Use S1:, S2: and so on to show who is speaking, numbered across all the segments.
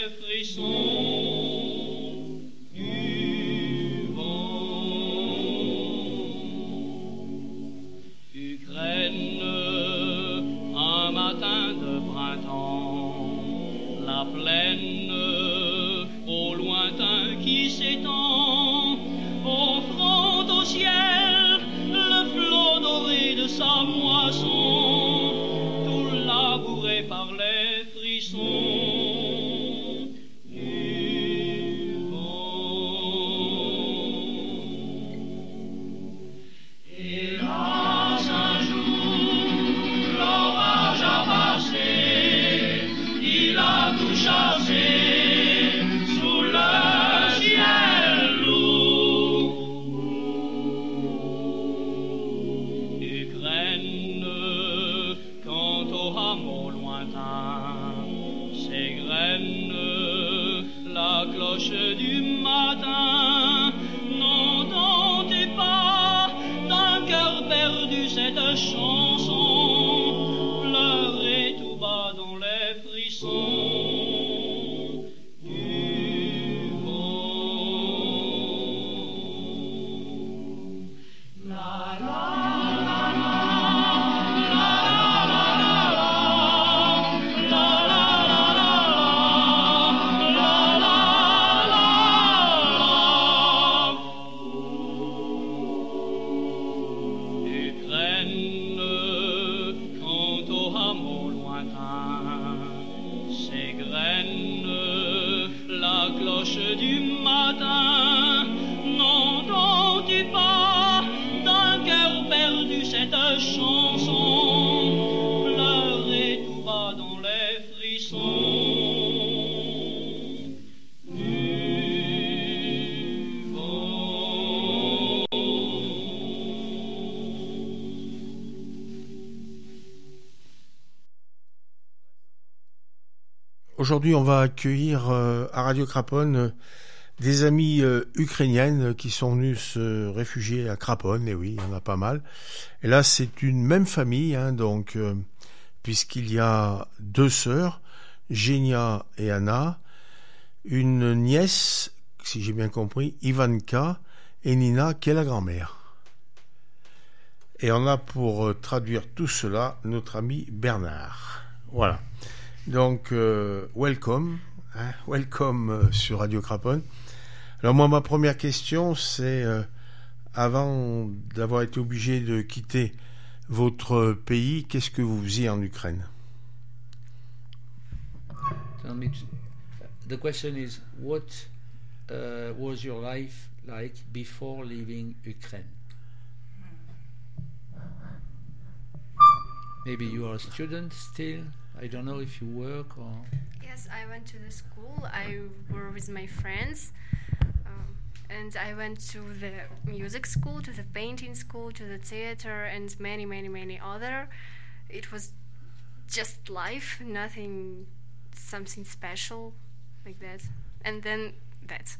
S1: les frissons du vent. Ukraine, un matin de printemps, la plaine au lointain qui s'étend, offrant au ciel le flot doré de sa moisson, tout labouré par les frissons du vent. Hélas, un jour, l'orage a passé, il a tout chassé sous le ciel lourd. Ukraine, quant au hameau lointain, s'égrène la cloche du matin. N'entendez pas d'un cœur perdu cette chanson, pleurer tout bas dans les frissons du vent. La la la la, la la la la, la la la la, la la la la. Ukraine, quant au hameau lointain, s'égrène la cloche du matin. N'entends-tu pas d'un cœur perdu cette chanson, pleurer tout bas dans les frissons du vent.
S2: Aujourd'hui, on va accueillir à Radio Craponne des amies ukrainiennes qui sont venues se réfugier à Craponne. Et oui, il y en a pas mal. Et là, c'est une même famille, hein, donc puisqu'il y a deux sœurs, Genia et Anna, une nièce, si j'ai bien compris, Ivanka, et Nina, qui est la grand-mère. Et on a pour traduire tout cela notre ami Bernard. Voilà. Donc, welcome, hein, welcome sur Radio Craponne. Alors moi, ma première question, c'est, avant d'avoir été obligé de quitter votre pays, qu'est-ce que vous faisiez en Ukraine?
S3: The question is, what was your life like before leaving Ukraine? Maybe you are a student still. I don't know if you work or...
S4: Yes, I went to the school. I were with my friends. And I went to the music school, to the painting school, to the theater, and many, many, many other. It was just life, nothing, something special like that. And then that.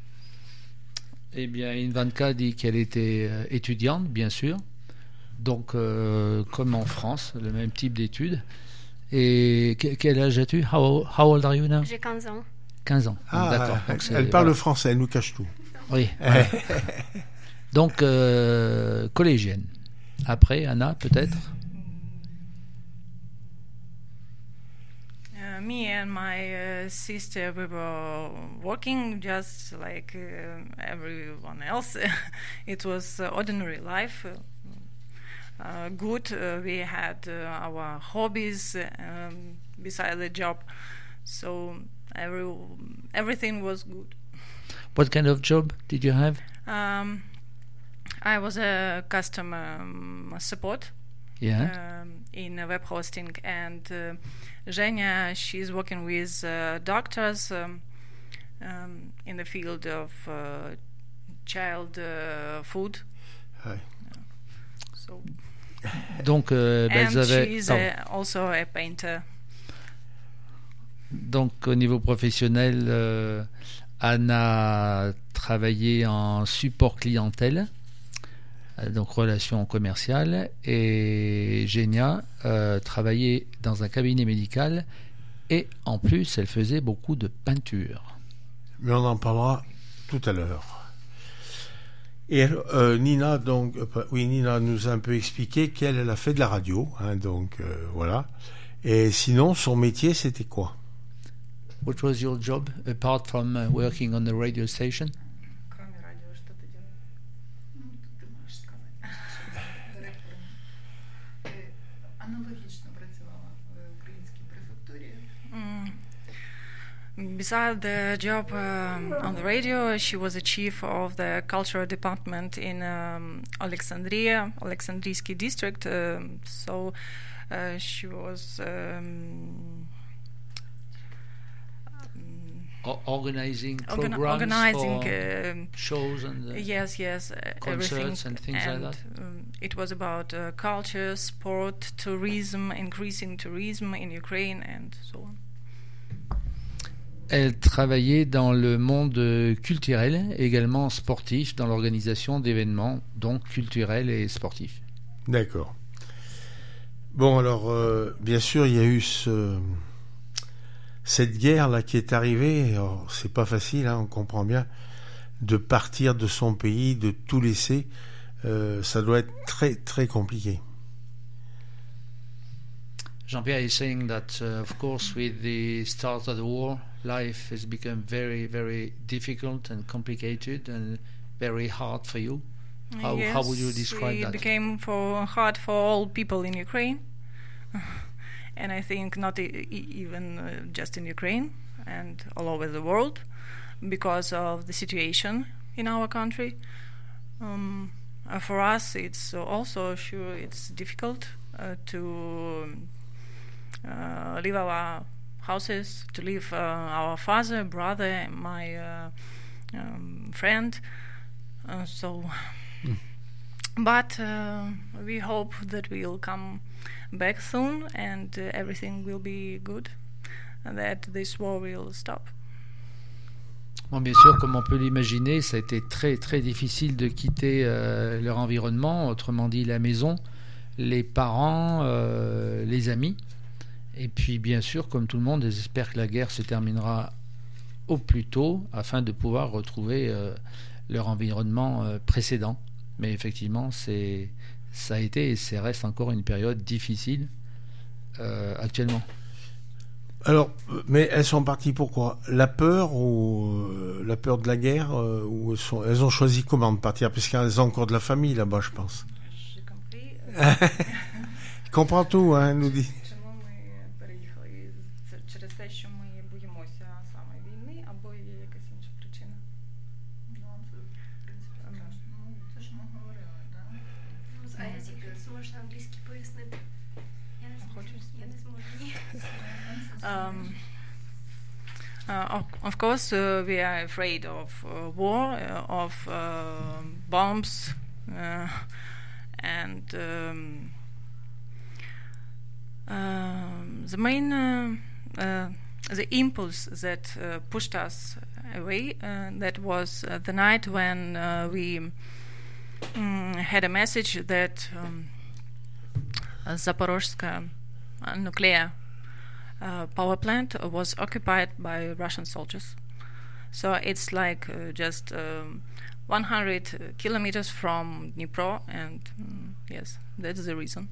S3: Eh bien, Ivanka dit qu'elle était étudiante, bien sûr. Donc, comme en France, le même type d'études. Et quel âge as-tu? How old are you now?
S4: J'ai 15 ans.
S3: 15 ans.
S2: Ah,
S3: d'accord. Donc,
S2: elle parle le français, elle nous cache tout.
S3: Oui. Voilà. Donc, collégienne. Après, Anna, peut-être?
S5: Me and my sister, we were working just like everyone else. It was ordinary life. Good. We had our hobbies beside the job, so everything was good.
S3: What kind of job did you have?
S5: I was a customer support.
S3: Yeah.
S5: In web hosting, and Zhenya, she's working with doctors in the field of child food.
S2: Hi.
S5: So.
S3: Donc,
S5: and she's also a painter.
S3: Donc, au niveau professionnel, Anna travaillait en support clientèle, donc relations commerciales, et Genia travaillait dans un cabinet médical Et en plus, elle faisait beaucoup de peinture.
S2: Mais on en parlera tout à l'heure. Et Nina, Nina nous a un peu expliqué qu'elle a fait de la radio, hein, donc voilà. Et sinon, son métier, c'était quoi?
S3: What was your job apart from working on the radio station?
S5: Кроме радио, что ты делаешь?
S6: Ти можеш сказати. Директором. Аналогічно працювала в українській префектурі.
S5: Besides the job on the radio, she was a chief of the cultural department in Alexandriysky district. So she was
S3: organizing programs for shows and
S5: yes,
S3: concerts
S5: everything.
S3: and things like that.
S5: It was about culture, sport, tourism, increasing tourism in Ukraine, and so on.
S3: Elle travaillait dans le monde culturel, également sportif, dans l'organisation d'événements, donc culturels et sportifs.
S2: D'accord. Bon, alors, bien sûr, il y a eu cette guerre-là qui est arrivée. Alors, c'est pas facile, hein, on comprend bien, de partir de son pays, de tout laisser. Ça doit être très, très compliqué.
S3: Jean-Pierre is saying that, of course, with the start of the war, life has become very, very difficult and complicated and very hard for you. How would you describe that?
S5: It became hard for all people in Ukraine, and I think not even just in Ukraine and all over the world, because of the situation in our country. For us, it's also sure it's difficult to leave our houses, to leave our father, brother, my friend. But we hope that we'll come back soon and everything will be good, and that this war will stop.
S3: Bon, bien sûr, comme on peut l'imaginer, ça a été très très difficile de quitter leur environnement, autrement dit la maison, les parents, les amis. Et puis bien sûr, comme tout le monde, ils espèrent que la guerre se terminera au plus tôt afin de pouvoir retrouver leur environnement précédent. Mais effectivement, ça a été et ça reste encore une période difficile actuellement.
S2: Alors, mais elles sont parties pourquoi? La peur ou la peur de la guerre ou elles ont choisi comment de partir? Parce qu'elles ont encore de la famille là-bas, je pense.
S5: J'ai compris.
S2: Il comprend tout, hein, nous dit.
S5: Чому ми переїхали? Це через те, що ми боїмося саме війни, або є якась інша причина?
S6: Це, в принципі, це ж ми говорили, да?
S4: А я тільки зможу на англійській пояснити. Я не зможу. Я не зможу. Ні.
S5: Of course, we are afraid of war, of bombs, and the main the impulse that pushed us away, that was the night when we had a message that Zaporozhska nuclear power plant was occupied by Russian soldiers. So it's like just 100 kilometers from Dnipro, and yes, that's the reason.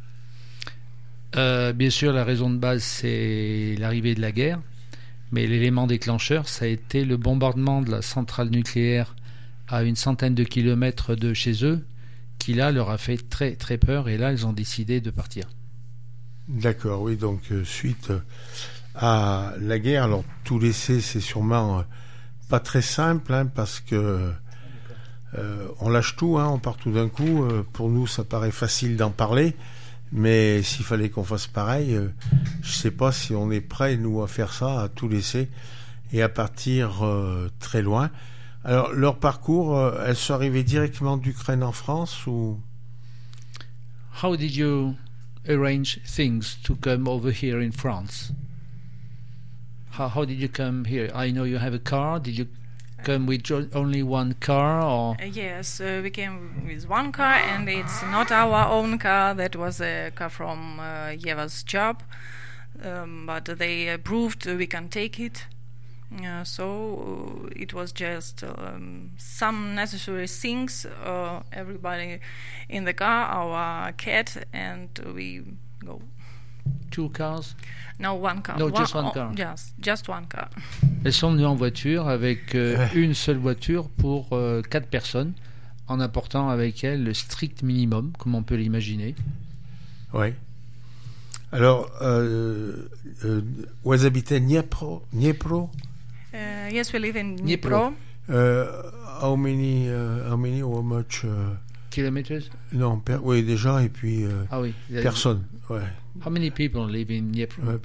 S3: Bien sûr, la raison de base, c'est l'arrivée de la guerre, mais l'élément déclencheur, ça a été le bombardement de la centrale nucléaire à une centaine de kilomètres de chez eux, qui là leur a fait très très peur, et là ils ont décidé de partir.
S2: D'accord, oui, donc suite à la guerre, alors tout laisser, c'est sûrement pas très simple, hein, parce que on lâche tout, hein, on part tout d'un coup. Pour nous, ça paraît facile d'en parler, mais s'il fallait qu'on fasse pareil, je sais pas si on est prêt, nous, à faire ça, à tout laisser et à partir très loin. Alors, leur parcours, elles sont arrivées directement d'Ukraine en France ou?
S3: How did you arrange things to come over here in France? How did you come here? I know you have a car. Did you come with only one car, or?
S5: Yes, we came with one car, and it's not our own car. That was a car from Yeva's job. but they proved we can take it. So it was just some necessary things. Everybody in the car, our cat, and we go.
S3: 2 cars?
S5: No, one car.
S3: No, just one car.
S5: Just one car.
S3: Elles sont venues en voiture avec une seule voiture pour 4 personnes, en apportant avec elles le strict minimum, comme on peut l'imaginer.
S2: Oui. Alors, vous habitez Dniepro?
S5: Yes, we live in Dnipro.
S2: How much?
S3: Kilometers?
S2: Non, oui, déjà, et puis
S3: Ah oui.
S2: personne. Ouais.
S3: How many people live in Dnipro?
S2: Ouais,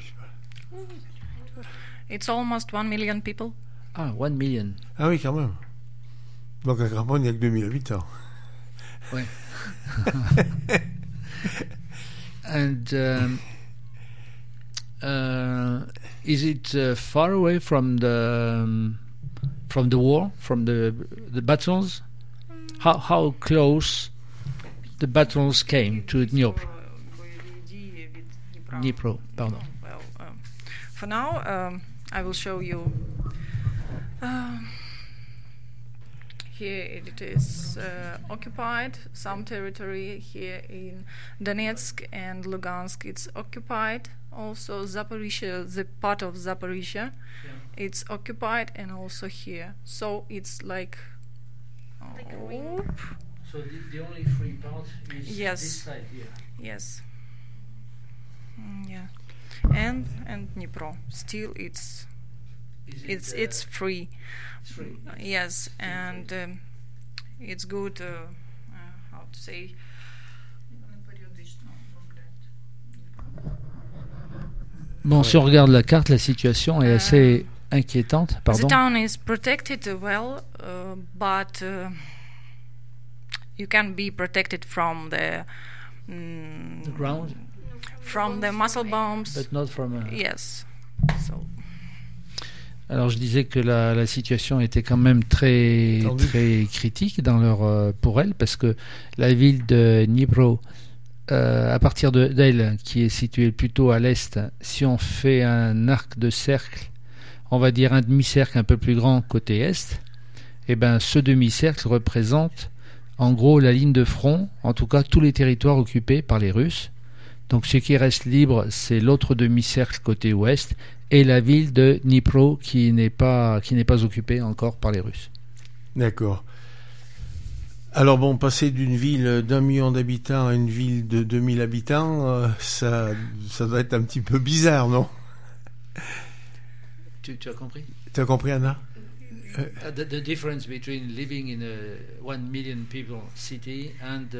S5: It's almost 1 million people.
S3: Ah, 1 million.
S2: Ah oui, quand même. Donc à Craponne, il n'y a que 2000 habitants.
S3: Ouais. And is it far away from the war, from the battles? How close the battles came to Dnipro? Dnipro, pardon.
S5: Well, for now, I will show you. Here it is occupied, some territory here in Donetsk and Lugansk. It's occupied. Also Zaporizhia, the part of Zaporizhia, it's occupied, and also here. So it's like
S4: Like a ring.
S3: So the only free part is
S5: Yes.
S3: this side here.
S5: Yes. Yeah. And Dnipro. Still it's it's free.
S3: It's free.
S5: Yes, and it's good. How to say?
S3: Bon, si on regarde la carte, la situation est assez inquiétante. Pardon.
S5: The town is protected well, but you can be protected from the
S3: The ground,
S5: from the muscle bombs.
S3: but not from.
S5: Yes. So
S3: Alors je disais que la situation était quand même très
S2: Tendue.
S3: très critique dans pour elle, parce que la ville de Dnipro, à partir d'elle, qui est située plutôt à l'est, si on fait un arc de cercle, on va dire un demi-cercle un peu plus grand côté est, et ben ce demi-cercle représente en gros la ligne de front, en tout cas tous les territoires occupés par les Russes. Donc ce qui reste libre, c'est l'autre demi-cercle côté ouest et la ville de Dnipro qui n'est pas occupée encore par les Russes.
S2: D'accord. Alors bon, passer d'une ville d'1 million d'habitants à une ville de 2000 habitants, ça doit être un petit peu bizarre, non?
S3: Tu as compris?
S2: Tu as compris, Anna?
S3: The difference between living in a 1 million people city and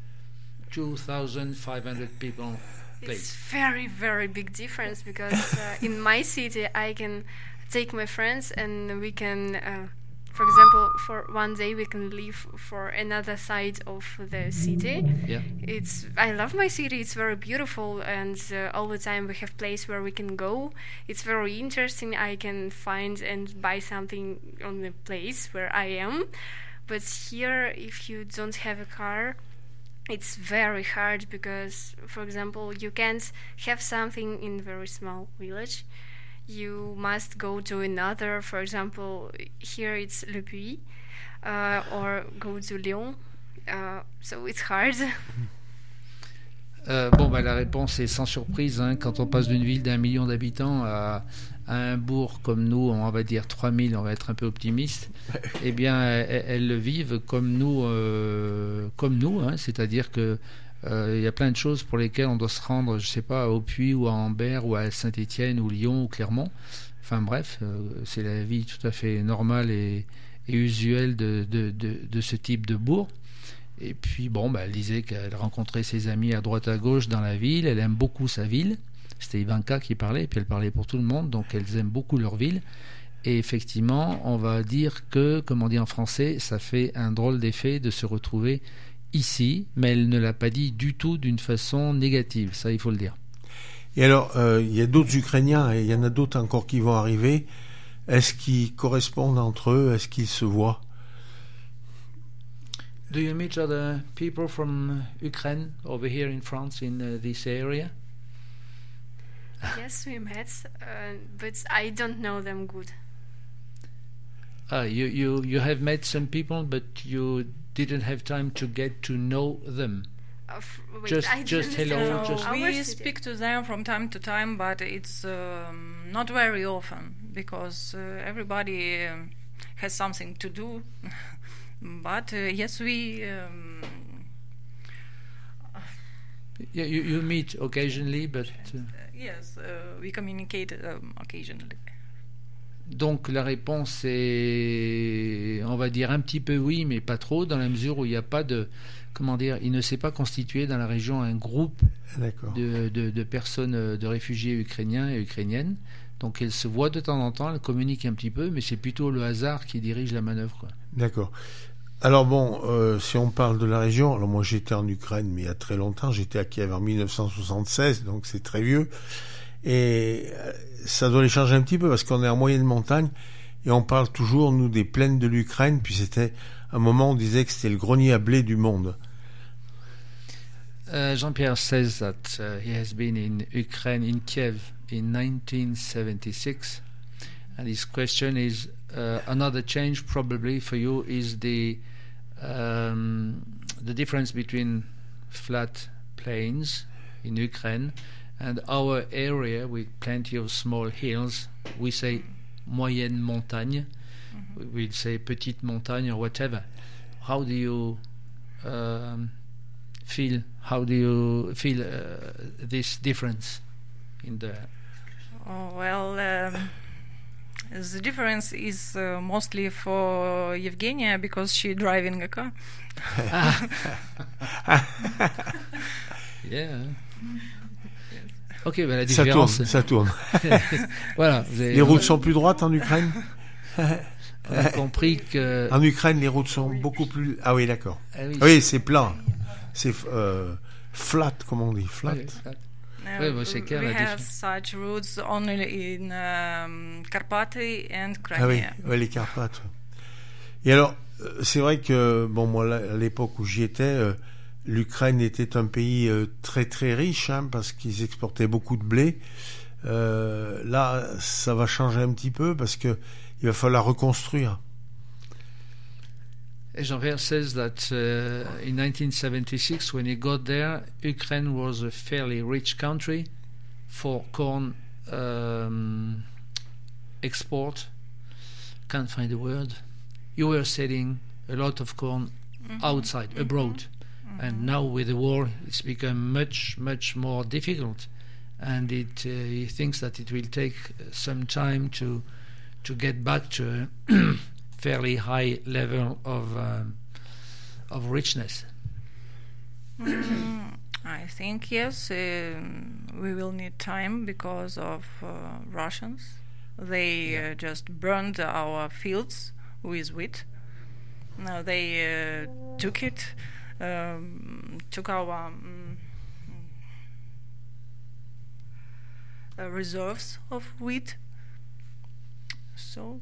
S3: 2,500 people
S4: It's
S3: place.
S4: very, very big difference because in my city I can take my friends and we can, for example, for one day we can leave for another side of the city.
S3: Yeah.
S4: I love my city. It's very beautiful, and all the time we have place where we can go. It's very interesting. I can find and buy something on the place where I am. But here, if you don't have a car, it's very hard because, for example, you can't have something in a very small village. You must go to another, for example, here it's Le Puy, or go to Lyon. So it's hard.
S3: Bon, bah, la réponse est sans surprise, hein, quand on passe d'une ville d'1 million d'habitants à un bourg comme nous, on va dire 3000, on va être un peu optimiste, eh bien, elles le vivent comme nous, hein, c'est-à-dire que il y a plein de choses pour lesquelles on doit se rendre, je sais pas, au Puy ou à Ambert ou à Saint-Étienne ou Lyon ou Clermont. Enfin bref, c'est la vie tout à fait normale et usuelle de ce type de bourg. Et puis bon, bah, elle disait qu'elle rencontrait ses amis à droite à gauche dans la ville, elle aime beaucoup sa ville. C'était Ivanka qui parlait, et puis elle parlait pour tout le monde, donc elles aiment beaucoup leur ville. Et effectivement, on va dire que, comme on dit en français, ça fait un drôle d'effet de se retrouver ici, mais elle ne l'a pas dit du tout d'une façon négative, ça il faut le dire.
S2: Et alors, il y a d'autres Ukrainiens, et il y en a d'autres encore qui vont arriver. Est-ce qu'ils correspondent entre eux? Est-ce qu'ils se voient?
S3: Do you meet other people from Ukraine over here in France in this area?
S4: Yes, we met, but I don't know them good.
S3: You have met some people, but you didn't have time to get to know them.
S4: Wait,
S3: Just-
S4: I
S3: just
S4: didn't
S3: hello,
S4: know
S3: just-
S4: our
S5: We
S4: city.
S5: speak to them from time to time, but it's not very often because everybody has something to do. But yes, we
S3: You meet occasionally, but
S5: yes we communicate occasionally.
S3: donc la réponse est, on va dire un petit peu oui, mais pas trop, dans la mesure où il n'y a pas de, comment dire, il ne s'est pas constitué dans la région un groupe
S2: D'accord.
S3: de personnes, de réfugiés ukrainiens et ukrainiennes. Donc elles se voient de temps en temps, elles communiquent un petit peu, mais c'est plutôt le hasard qui dirige la manœuvre, quoi.
S2: D'accord. Alors bon, si on parle de la région, alors moi j'étais en Ukraine, mais il y a très longtemps, j'étais à Kiev en 1976, donc c'est très vieux. Et ça doit les changer un petit peu parce qu'on est en moyenne montagne et on parle toujours, nous, des plaines de l'Ukraine, puis c'était un moment où on disait que c'était le grenier à blé du monde.
S3: Jean-Pierre says that he has been in Ukraine, in Kiev, in 1976, and his question is another change probably for you is the difference between flat plains in Ukraine and our area with plenty of small hills. We say moyenne montagne, we'll say petite montagne or whatever. How do you feel? How do you feel this difference in the?
S5: Oh, well, the difference is mostly for Evgenia because she's driving a car.
S3: Yeah. Ok, ben la
S2: Ça tourne,
S3: différence.
S2: ça tourne.
S3: Voilà. Vous avez,
S2: Les routes sont plus droites en Ukraine?
S3: on a compris que.
S2: En Ukraine, les routes sont beaucoup plus... Ah oui, d'accord.
S3: Ah oui,
S2: Oui, c'est plat. C'est flat, comme on dit, flat.
S3: oui, Ouais, bah, c'est clair,
S5: we
S3: la
S5: have such routes only in Karpaty and
S2: Ah oui,
S5: Crimea.
S2: ouais, les Carpates. Et alors, c'est vrai que, bon, moi, là, à l'époque où j'y étais, l'Ukraine était un pays très très riche, hein, parce qu'ils exportaient beaucoup de blé. Là, ça va changer un petit peu parce que il va falloir reconstruire.
S3: Jean-Pierre says that in 1976, when he got there, Ukraine was a fairly rich country for corn export. Can't find the word. You were selling a lot of corn outside, abroad. And now with the war, it's become much, much more difficult. And he thinks that it will take some time to get back to a fairly high level of richness.
S5: I think yes, we will need time because of Russians. They just burned our fields with wheat. Now they took it, took our reserves of wheat. So.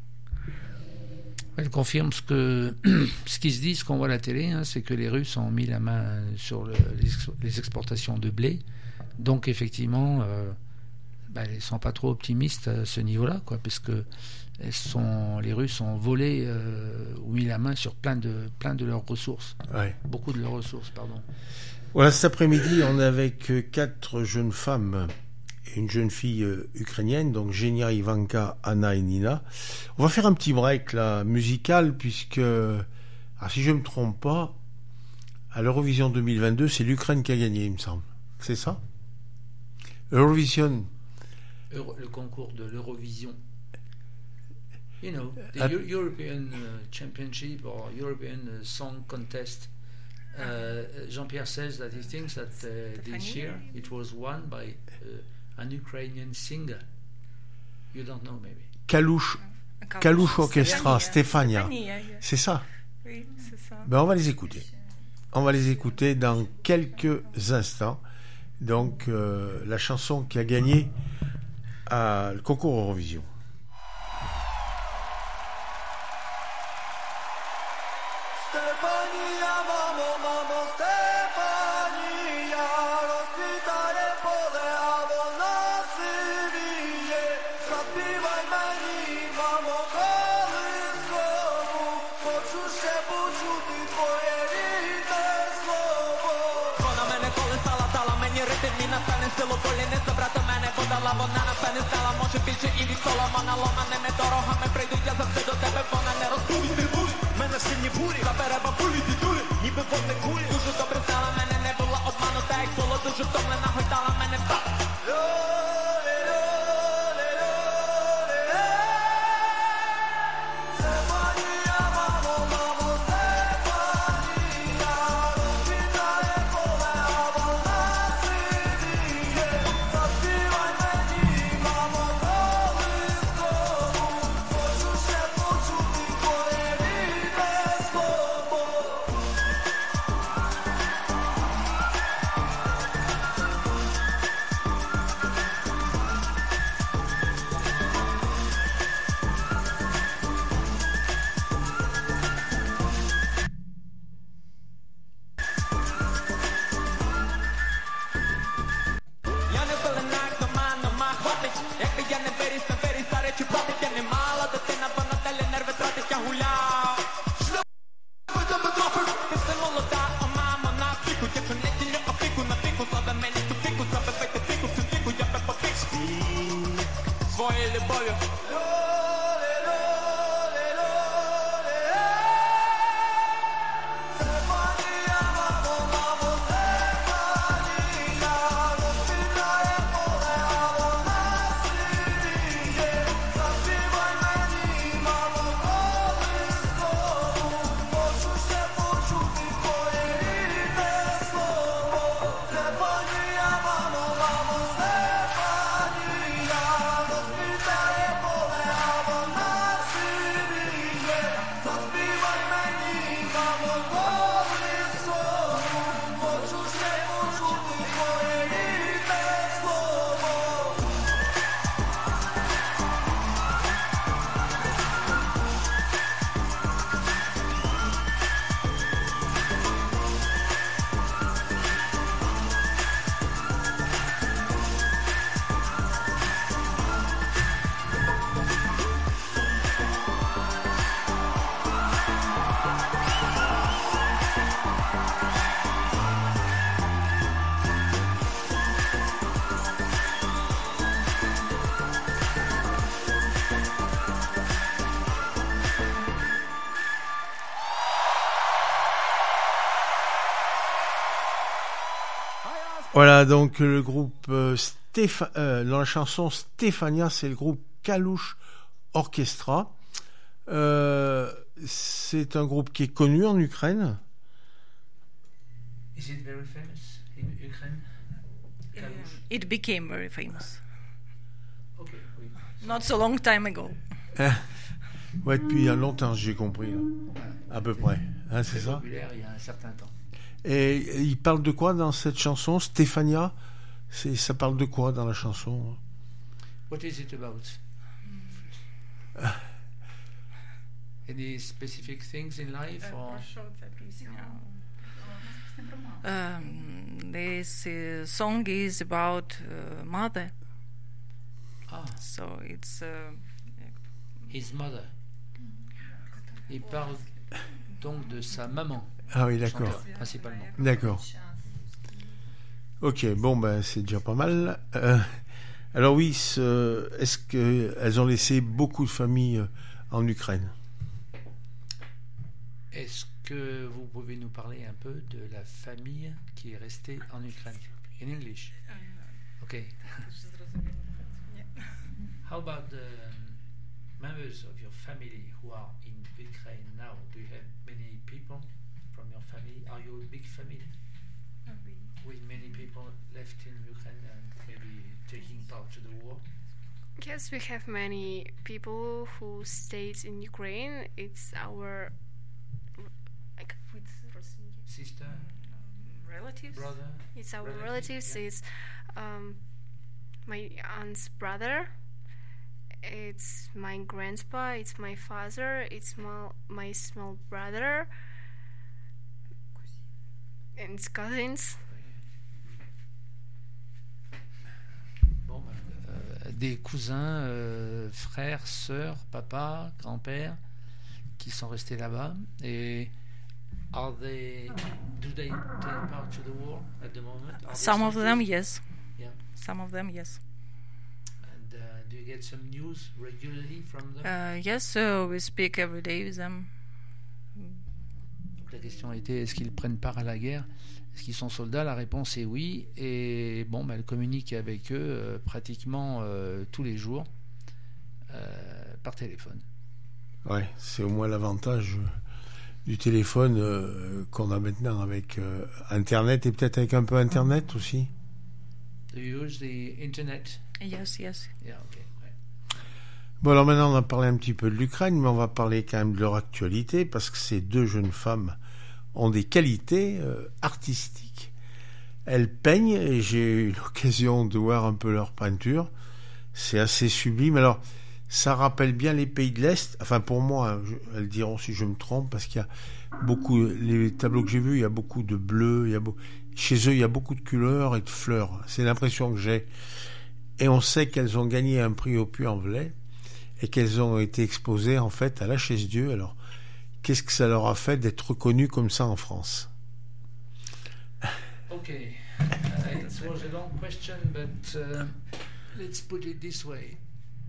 S3: Elle confirme ce qui se dit, ce qu'on voit à la télé, hein, c'est que les Russes ont mis la main sur les exportations de blé. Donc effectivement, ils ne sont pas trop optimistes à ce niveau-là, quoi, parce que les Russes ont volé ou mis la main sur plein de leurs ressources.
S2: Ouais.
S3: Beaucoup de leurs ressources, pardon.
S2: Voilà, cet après-midi, on est avec 4 jeunes femmes et une jeune fille ukrainienne, donc Genia, Ivanka, Anna et Nina. On va faire un petit break là, musical, puisque, si je ne me trompe pas, à l'Eurovision 2022, c'est l'Ukraine qui a gagné, il me semble. C'est ça? Eurovision.
S3: Le concours de l'Eurovision. You know, the European Championship or European Song Contest. Jean-Pierre says that he thinks that this year it was won by an Ukrainian singer. You don't know, maybe.
S2: Kalush Orchestra, Stefania. C'est ça?
S5: Oui, c'est ça.
S2: Ben, on va les écouter. On va les écouter dans quelques instants. Donc, la chanson qui a gagné le concours Eurovision.
S7: Stefania, mamo, Stefania, rozkwitanie pole, a wolna мені ритм і напевне силу волі не забрати мене, бо дала вона напевне стала, може більше і від Соломона, ломаними дорогами прийду я завжди до тебе, вона не розбудить, не буде, мене сильні бурі, забере бабулі, дідулі, ніби водне кулі, дуже добре знала мене, не була обманута, як було дуже втомлена, гойдала мене в так.
S2: Voilà, donc le groupe dans la chanson Stéphania, c'est le groupe Kalush Orchestra. C'est un groupe qui est connu en Ukraine.
S3: Is it very famous in Ukraine? Kalush?
S5: It became very famous.
S3: Okay, oui.
S5: Not so long time ago.
S2: Ouais, depuis il y a longtemps, j'ai compris, là. À peu près. Hein, c'est ça?
S3: Populaire il y a un certain temps.
S2: Et il parle de quoi dans cette chanson, Stéphania? Ça parle de quoi dans la chanson?
S3: What is it about? Any specific things in life? Or?
S6: Про що ця пісня?
S5: This song is about mother.
S3: Ah,
S5: So it's
S3: his mother. Il parle donc de sa maman.
S2: Ah oui, d'accord.
S3: Chanteur, principalement.
S2: D'accord. Ok, bon, ben c'est déjà pas mal. Alors oui, est-ce qu'elles ont laissé beaucoup de familles en Ukraine?
S3: Est-ce que vous pouvez nous parler un peu de la famille qui est restée en Ukraine? In English? Okay. How about the members of your family who are in Ukraine now? Do you have many people from your family? Are you a big family with many people left in Ukraine and maybe taking part to the war?
S4: Yes, we have many people who stayed in Ukraine. It's our
S3: Sister,
S5: relatives.
S3: brother?
S4: It's our
S3: Relatives,
S4: relatives.
S3: yeah.
S4: It's my aunt's brother. It's my grandpa. It's my father. It's my small brother. And it's cousins.
S3: Bon, des cousins, frères, sœurs, papa, grand-père, qui sont restés là-bas. Et Do they take part to the war at the moment? Are they
S5: Some of them,
S3: soldiers?
S5: yes.
S3: Yeah.
S5: Some of them, yes.
S3: And do you get some news regularly from them?
S5: Yes, so we speak every day with them.
S3: Donc la question était, est-ce qu'ils prennent part à la guerre? Est-ce qu'ils sont soldats? La réponse est oui. Et bon, elle communique avec eux pratiquement tous les jours par téléphone.
S2: Ouais, c'est au moins l'avantage du téléphone qu'on a maintenant avec Internet et peut-être avec un peu Internet aussi.
S3: Do you use the internet?
S5: Yes, yes.
S3: Yeah, okay. Ouais.
S2: Bon, alors maintenant on a parlé un petit peu de l'Ukraine, mais on va parler quand même de leur actualité parce que ces deux jeunes femmes ont des qualités artistiques. Elles peignent et j'ai eu l'occasion de voir un peu leur peinture. C'est assez sublime. Alors, ça rappelle bien les pays de l'Est. Enfin, pour moi, elles diront si je me trompe, parce qu'il y a beaucoup, les tableaux que j'ai vus, il y a beaucoup de bleu, chez eux, il y a beaucoup de couleurs et de fleurs. C'est l'impression que j'ai. Et on sait qu'elles ont gagné un prix au Puy-en-Velay et qu'elles ont été exposées, en fait, à la Chaise-Dieu. Alors, qu'est-ce que ça leur a fait d'être reconnues comme ça en France?
S3: Okay, it was a long question, but let's put it this way.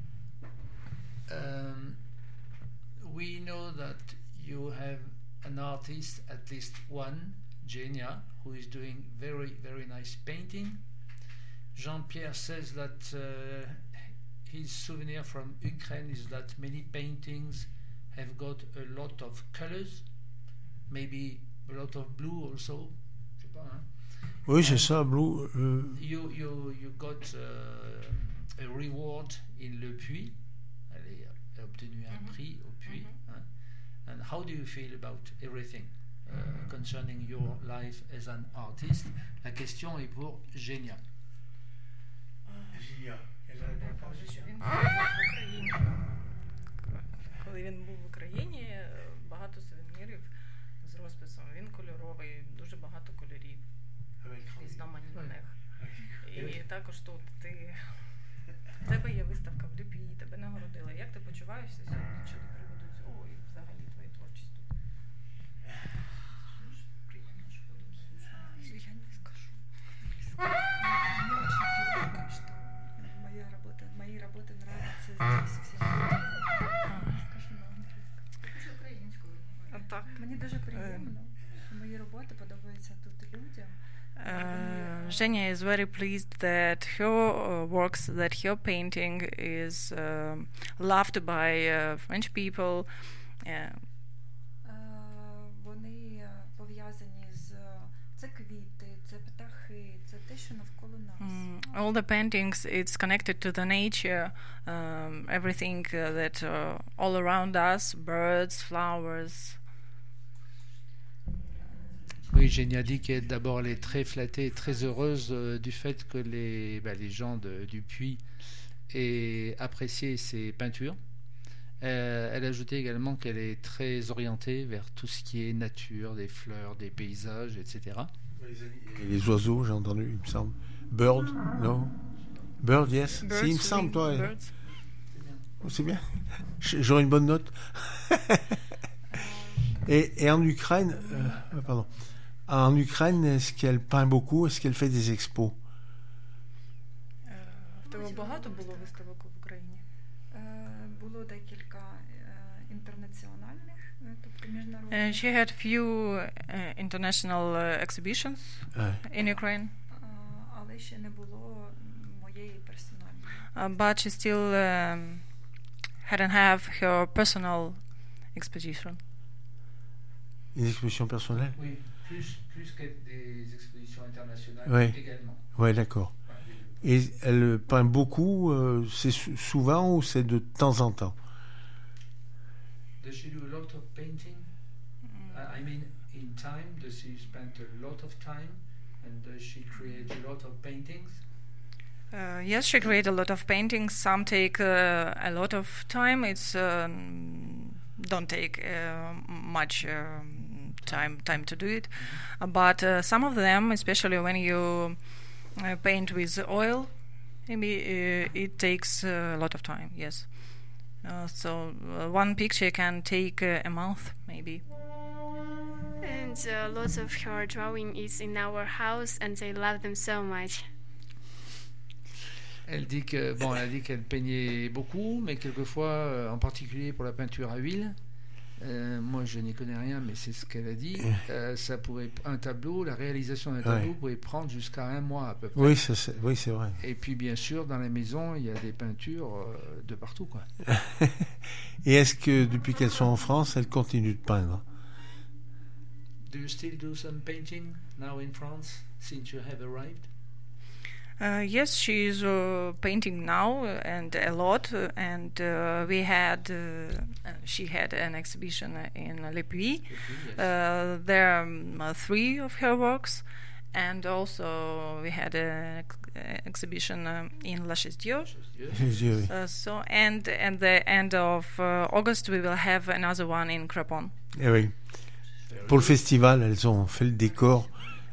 S3: We know that you have an artist, at least one, Genia, who is doing very, very nice painting. Jean-Pierre says that his souvenir from Ukraine is that many paintings have got a lot of colors, maybe a lot of blue also. Je sais pas, hein?
S2: Oui, c'est ça, Blue.
S3: You got a reward in Le Puy. Elle a obtenu un prix au Puy. Hein? And how do you feel about everything concerning your life as an artist? La question est pour Genia.
S5: Коли він був в Україні, багато сувенірів з розписом. Він кольоровий, дуже багато кольорів різноманітних. І також тут в тебе є виставка в Ліпі, тебе нагородили. Як ти почуваєшся сьогодні щодо приводу цього і взагалі твоєї творчості?
S6: Приємно, що подобається. Я не скажу. Мне очень приятно, что мои работы нравятся здесь всем. Скажу на англійському. Хочу українською.
S5: Так.
S6: Мені дуже приємно, що мої роботи подобаються тут людям.
S5: Zhenya is very pleased that her works, that her painting is loved by French people.
S6: Вони пов'язані з це квіти, це птахи, це те, що навколо нас.
S5: All the paintings, it's connected to the nature, everything that all around us, birds, flowers.
S3: Oui, Genia dit qu'elle d'abord elle est très flattée et très heureuse du fait que les gens du Puy aient apprécié ses peintures. Elle ajoutait également qu'elle est très orientée vers tout ce qui est nature, des fleurs, des paysages, etc.
S2: Et les oiseaux, j'ai entendu, il me semble. Bird, non? Bird, yes.
S5: Birds,
S2: Si, il me semble, toi.
S5: birds.
S2: Oh, c'est bien. J'aurai une bonne note. et en Ukraine, pardon. En Ukraine, est-ce qu'elle peint beaucoup? Est-ce qu'elle fait des expos?
S5: В тебе багато було виставок в Україні?
S6: Було декілька інтернаціональних, тобто міжнародних.
S5: She had few international exhibitions in Ukraine.
S6: Але ще не було моєї персональної.
S5: But she still hadn't have her personal exposition.
S2: Une exposition personnelle?
S3: Oui, plus que des expositions internationales
S2: Ouais.
S3: également.
S2: Ouais, d'accord. Et elle peint beaucoup, c'est souvent ou c'est de temps en temps?
S3: Does she do a lot of painting? I mean, in time, does she spend a lot of time? And does she create a lot of paintings?
S5: Yes, she created a lot of paintings. Some take a lot of time. It's don't take much time to do it. But some of them, especially when you paint with oil, maybe it takes a lot of time. Yes. So one picture can take a month, maybe.
S4: And And lots of her drawing is in our house, and I love them so much.
S3: Elle dit que bon, elle a dit qu'elle peignait beaucoup, mais quelquefois, en particulier pour la peinture à huile. Moi, je n'y connais rien, mais c'est ce qu'elle a dit. Ça pourrait un tableau, la réalisation d'un tableau pouvait prendre jusqu'à 1 mois à peu près.
S2: Oui, c'est vrai.
S3: Et puis, bien sûr, dans la maison, il y a des peintures de partout, quoi.
S2: Et est-ce que depuis qu'elles sont en France, elles continuent de peindre?
S3: Do you still do some painting now in France since you have arrived?
S5: Yes, she is painting now and a lot. And she had an exhibition in Le Puy.
S3: Yes.
S5: There are 3 of her works, and also we had an exhibition in La Chaise-Dieu.
S2: Oui.
S5: And at the end of August, we will have another one in Craponne.
S2: Eh oui. Pour le festival, elles ont fait le décor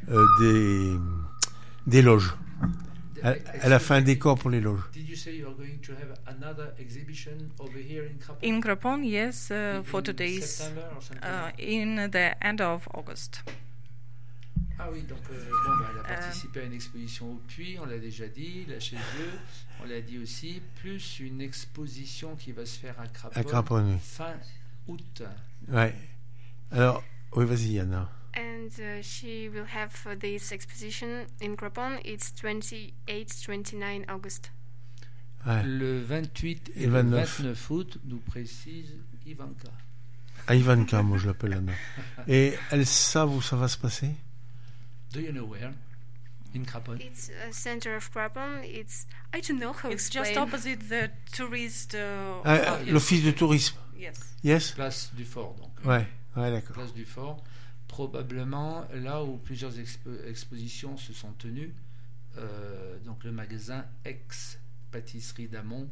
S2: des loges. Elle a fait un décor pour les loges.
S3: Did you say you are going to have another exhibition over here in Craponne?
S5: In Craponne, yes, for 2 days.
S3: September or something?
S5: In the end of August.
S3: Ah oui, donc elle a participé à une exposition au Puy, on l'a déjà dit, la Chaise-Dieu, on l'a dit aussi, plus une exposition qui va se faire à Craponne,
S2: Oui.
S3: fin août.
S2: Ouais. Alors, oui, vas-y, Yana.
S4: And she will have this exposition in Craponne. It's 28-29 August.
S2: Ouais.
S3: Le 28 et le 29 août, nous précise Ivanka.
S2: Ah, Ivanka, moi je l'appelle Anna. Et elles savent où ça va se passer?
S3: Do you know where? In Craponne?
S4: It's a center of Craponne. I don't know how to
S5: It's
S4: explain.
S5: just opposite the tourist.
S2: L'office de tourisme.
S5: Yes.
S2: Yes?
S3: Place du Fort, donc.
S2: Ouais, d'accord.
S3: Place du Fort. Probablement là où plusieurs expositions se sont tenues. Donc le magasin ex-pâtisserie d'Amont,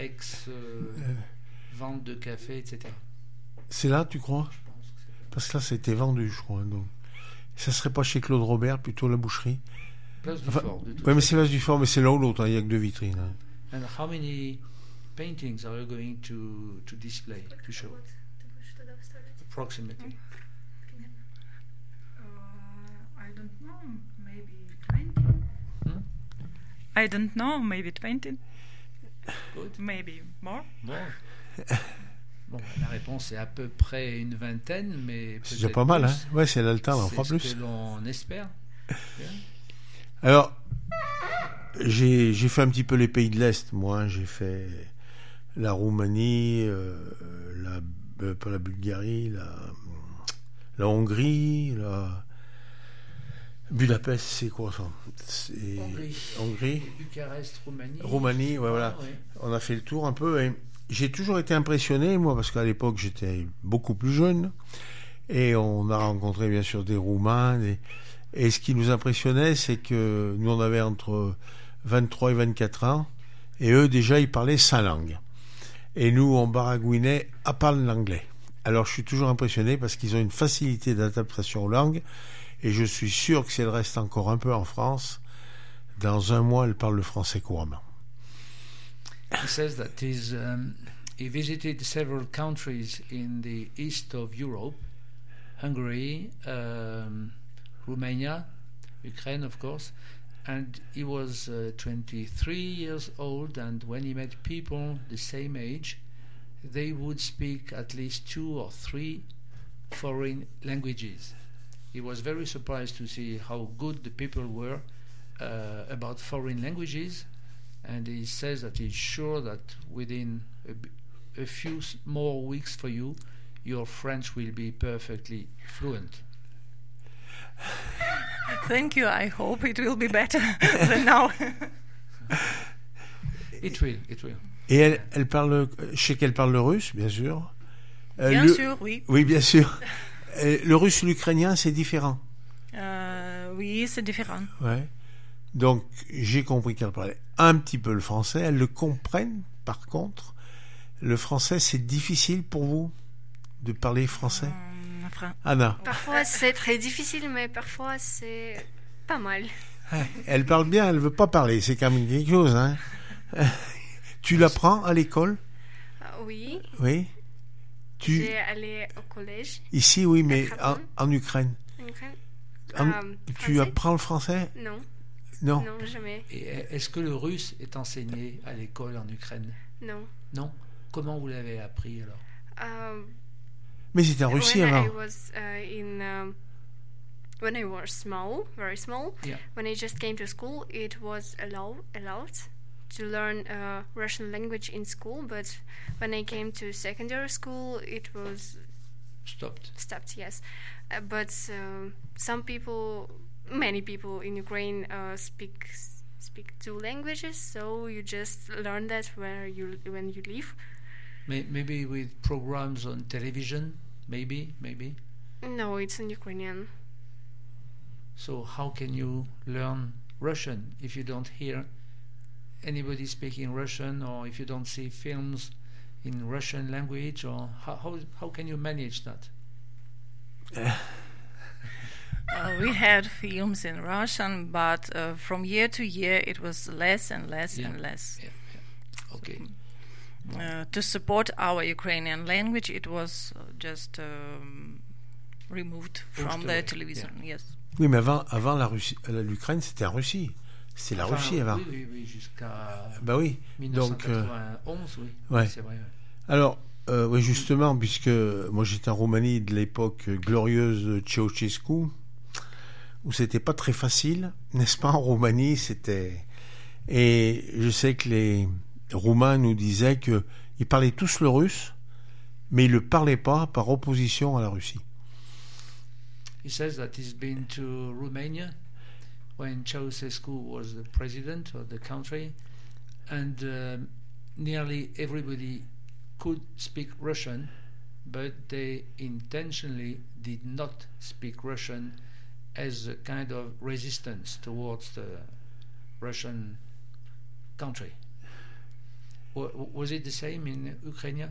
S3: ex-vente de café, etc.
S2: C'est là, tu crois?
S3: Je pense que c'est
S2: Parce que là, ça a été vendu, je crois. Donc, ça serait pas chez Claude Robert, plutôt la boucherie.
S3: Place du Fort. De toute
S2: Oui, mais
S3: façon.
S2: c'est Place du Fort, mais c'est l'un ou l'autre, il n'y a que 2 vitrines. Hein.
S3: And how many paintings are you going to display, to show? Approximately.
S6: I don't know, maybe 20. I don't know, maybe 20.
S3: Good.
S6: Maybe more.
S3: Bon, la réponse est à peu près une vingtaine, mais
S2: C'est déjà
S3: peut-être
S2: pas mal,
S3: plus.
S2: hein? Ouais, c'est l'altar, on en fera
S3: C'est
S2: plus.
S3: ce que l'on espère. Bien.
S2: Alors, j'ai fait un petit peu les pays de l'Est, moi. J'ai fait la Roumanie, pas la Bulgarie, la Hongrie, la Budapest, c'est quoi ça? C'est Hongrie.
S3: Bucarest, Roumanie.
S2: Roumanie, ouais, voilà.
S3: Ah, ouais.
S2: On a fait le tour un peu et j'ai toujours été impressionné, moi, parce qu'à l'époque, j'étais beaucoup plus jeune et on a rencontré, bien sûr, des Roumains. Et ce qui nous impressionnait, c'est que nous, on avait entre 23 et 24 ans et eux, déjà, ils parlaient 5 langues. Et nous, on baragouinait à parler l'anglais. Alors, je suis toujours impressionné parce qu'ils ont une facilité d'adaptation aux langues et je suis sûr que si elles restent encore un peu en France, dans 1 mois, elles parlent le français couramment.
S3: He says that he visited several countries in the east of Europe, Hungary, Romania, Ukraine, of course, and he was 23 years old, and when he met people the same age, they would speak at least 2 or 3 foreign languages. He was very surprised to see how good the people were about foreign languages, and he says that he's sure that within a few more weeks for you, your French will be perfectly fluent.
S5: Thank you. I hope it will be better than now.
S3: It will.
S2: Et elle parle, je sais qu'elle parle le russe, bien sûr.
S5: Bien sûr, oui.
S2: Oui, bien sûr. Le russe et l'ukrainien, c'est différent.
S5: Oui, c'est différent.
S2: Ouais. Donc, j'ai compris qu'elle parlait un petit peu le français. Elles le comprennent, par contre. Le français, c'est difficile pour vous de parler français? Anna?
S4: Parfois, c'est très difficile, mais parfois, c'est pas mal.
S2: Elle parle bien, elle veut pas parler. C'est quand même quelque chose, hein. Tu l'apprends à l'école?
S4: Oui.
S2: Oui.
S4: J'ai allé au collège.
S2: Ici, oui, mais
S4: Craponne.
S2: en Ukraine.
S4: Ukraine.
S2: Tu
S4: Français?
S2: apprends le français?
S4: Non,
S2: Non.
S4: non, jamais.
S3: Et est-ce que le russe est enseigné à l'école en Ukraine?
S4: Non.
S3: Non. Comment vous l'avez appris alors?
S2: Mais c'était en Russie
S4: when I
S2: avant.
S4: was when I was small, very small,
S3: Yeah.
S4: when I just came to school, it was allowed to learn Russian language in school. But when I came to secondary school, it was
S3: Stopped.
S4: stopped. Yes, but some people, many people in Ukraine speak two languages, so you just learn that when you live.
S3: Maybe with programs on television, maybe.
S4: No, it's in Ukrainian.
S3: So how can you learn Russian if you don't hear anybody speaking Russian, or if you don't see films in Russian language, or how can you manage that?
S5: We had films in Russian, but from year to year it was less and less and less.
S3: Yeah. Okay.
S5: To support our Ukrainian language, it was just removed from the
S3: away,
S5: television. Yes.
S2: Oui, mais avant l'Ukraine, c'était en Russie. C'est la Russie avant.
S3: Oui, jusqu'à
S2: Bah oui.
S3: 1991, oui.
S2: Ouais.
S3: C'est vrai. Ouais.
S2: Alors, oui, justement, puisque moi j'étais en Roumanie de l'époque glorieuse de Ceausescu, où c'était pas très facile, n'est-ce pas, en Roumanie, c'était... Et je sais que les Roumains nous disaient qu'ils parlaient tous le russe, mais ils le parlaient pas par opposition à la Russie.
S3: He says that he's been to Romania when Ceausescu was the president of the country, and nearly everybody could speak Russian, but they intentionally did not speak Russian as a kind of resistance towards the Russian country. Was it the same in Ukraine?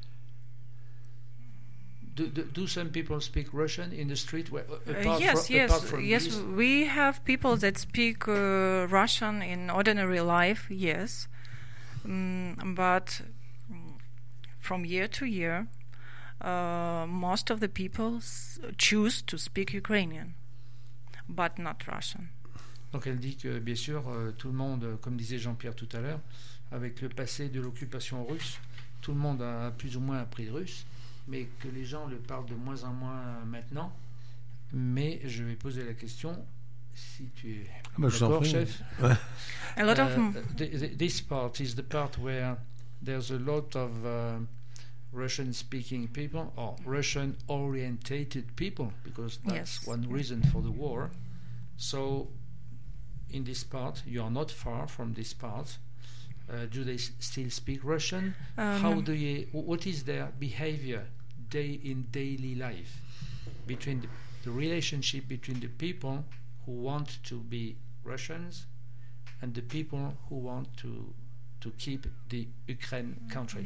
S3: Do some people speak Russian in the street?
S5: Yes.
S3: These?
S5: We have people that speak Russian in ordinary life. Yes, but from year to year, most of the people choose to speak Ukrainian, but not Russian.
S3: Donc elle dit que bien sûr tout le monde, comme disait Jean-Pierre tout à l'heure, avec le passé de l'occupation russe, tout le monde a plus ou moins appris le russe, mais que les gens le parlent de moins en moins maintenant. Mais je vais poser la question, si tu es d'accord, chef.
S2: Ouais.
S5: A lot of
S3: This part is the part where there's a lot of Russian-speaking people or Russian-orientated people, because that's
S5: Yes.
S3: one reason for the war. So, in this part, you are not far from this part. Do they still speak Russian? What is their behavior in daily life between the relationship between the people who want to be Russians and the people who want to keep the Ukraine country?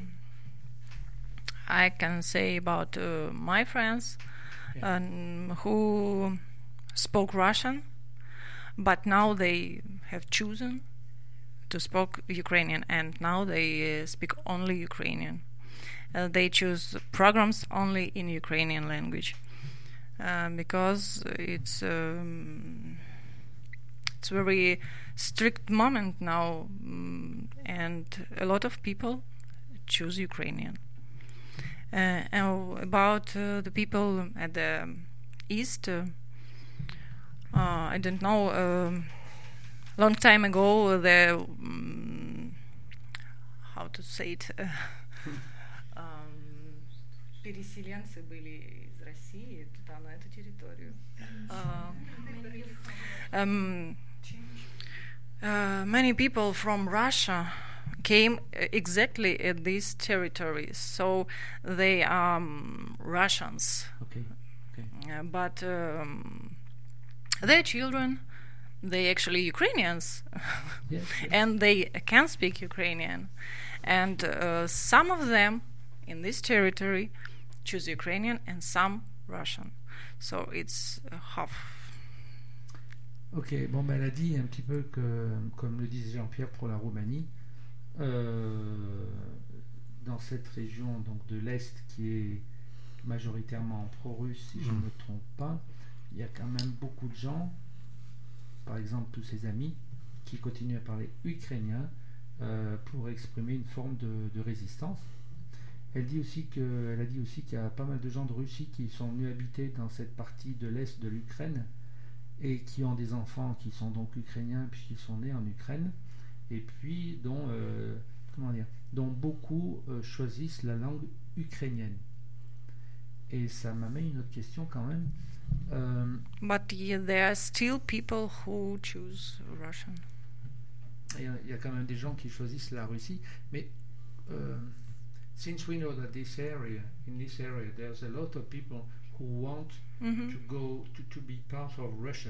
S5: I can say about my friends who spoke Russian, but now they have chosen to speak Ukrainian, and now they speak only Ukrainian. They choose programs only in Ukrainian language because it's very strict moment now, and a lot of people choose Ukrainian. And about the people at the east, I don't know. Long time ago, how to say it? Переселенцы были из России туда на эту территорию. Many people from Russia came exactly at these territories, so they are Russians.
S3: Okay.
S5: But their children, they actually Ukrainians,
S3: Yes.
S5: and they can speak Ukrainian. And some of them in this territory choose Ukrainian and some Russian. So it's half.
S3: Ok, bon, ben, elle a dit un petit peu que, comme le disait Jean-Pierre pour la Roumanie, dans cette région donc de l'Est qui est majoritairement pro-russe, si je ne me trompe pas, il y a quand même beaucoup de gens, par exemple tous ses amis, qui continuent à parler ukrainien pour exprimer une forme de résistance. Elle a dit aussi qu'il y a pas mal de gens de Russie qui sont venus habiter dans cette partie de l'Est de l'Ukraine et qui ont des enfants qui sont donc ukrainiens puisqu'ils sont nés en Ukraine, et puis dont beaucoup choisissent la langue ukrainienne. Et ça m'amène une autre question quand même.
S5: But there are still people who choose Russian.
S3: Il y a quand même des gens qui choisissent la Russie, mais since we know that in this area, there's a lot of people who want to go to be part of Russia,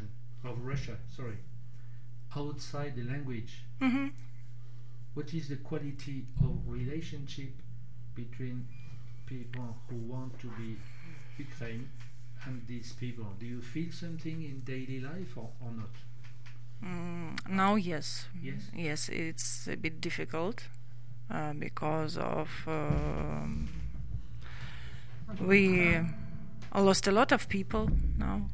S3: outside the language. What is the quality of relationship between people who want to be Ukraine and these people? Do you feel something in daily life or not?
S5: Now, yes.
S3: Yes?
S5: Yes, it's a bit difficult because of we lost a lot of people now.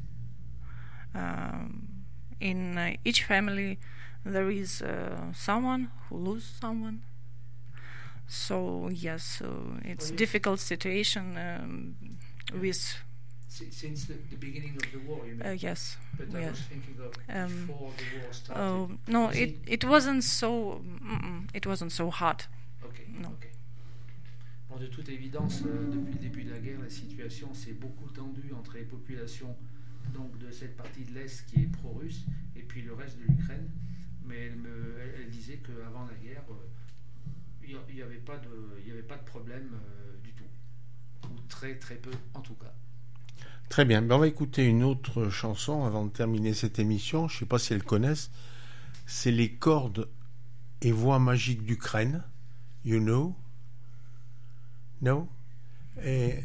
S5: In each family, there is someone who loses someone. So yes, it's difficult situation with.
S3: Since the beginning of the war, you mean?
S5: Yes.
S3: But I was thinking of before the war started.
S5: Oh no, it wasn't so. It wasn't so hard.
S3: Okay.
S5: No.
S3: Okay. Bon, de toute évidence, depuis le début de la guerre, la situation s'est beaucoup tendue entre les populations donc de cette partie de l'Est qui est pro-russe et puis le reste de l'Ukraine. Mais elle disait qu'avant la guerre, il n'y avait pas de problème du tout, ou très très peu en tout cas.
S2: Très bien, on va écouter une autre chanson avant de terminer cette émission. Je ne sais pas si elles connaissent. C'est les cordes et voix magiques d'Ukraine. You know? No? Et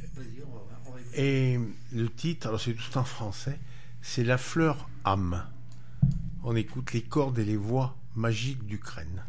S2: le titre, alors c'est tout en français, c'est La fleur âme. On écoute les cordes et les voix magiques d'Ukraine.